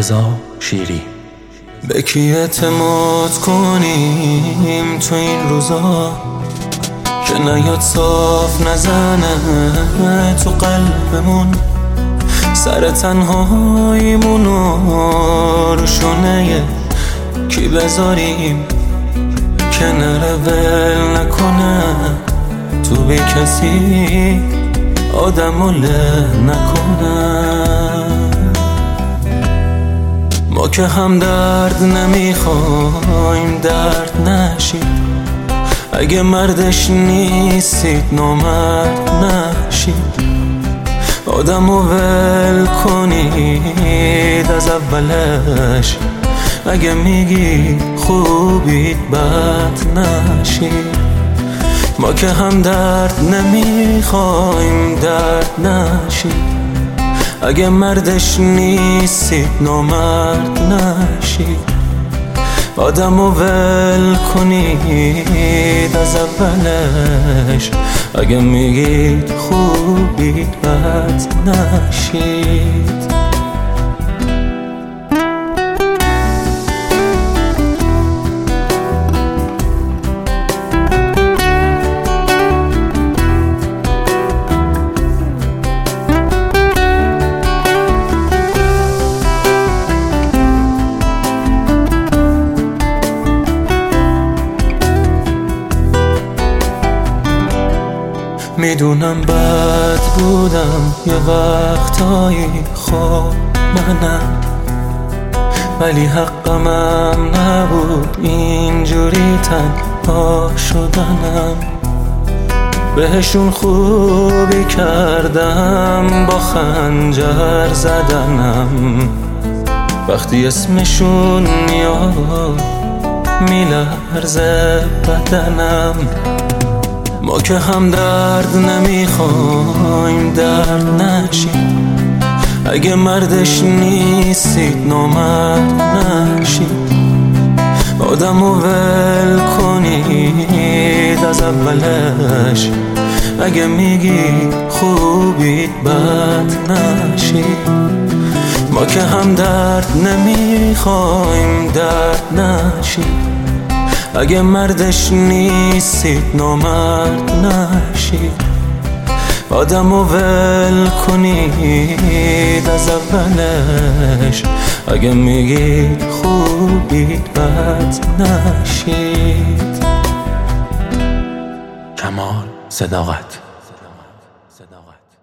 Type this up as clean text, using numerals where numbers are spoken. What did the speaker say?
رضا شیری. به کی اعتماد کنیم تو این روزا که نیاد صاف نزنه تو قلبمون، سر تنهاییمونو رو شونه کی بذاریم که نره ول نکنه تو بی کسی آدمو له نکنه. ما که هم درد نمیخوایم درد نشید، اگه مردش نیستید نامرد نشید، آدمو ول کنید از اولش، اگه میگید خوبید بد نشید. ما که هم درد نمیخوایم درد نشید، اگه مردش نیستید نامرد نشید، آدمو ول کنید از اولش، اگه میگید خوبید بد نشید. میدونم بد بودم یه وقتایی، خب منم، ولی حقمم نبود اینجوری تنها شدنم. بهشون خوبی کردم با خنجر زدنم، وقتی اسمشون میاد میلرزه بدنم. ما که هم درد نمیخوایم درد نشید، اگه مردش نیستید نامرد نشید، آدمو ول کنید از اولش، اگه میگید خوبید بد نشید. ما که هم درد نمیخوایم درد نشید، اگه مردش نیستید نامرد نشید، آدمو ول کنید از اولش، اگه میگید خوبید بد نشید. کمال صداقت.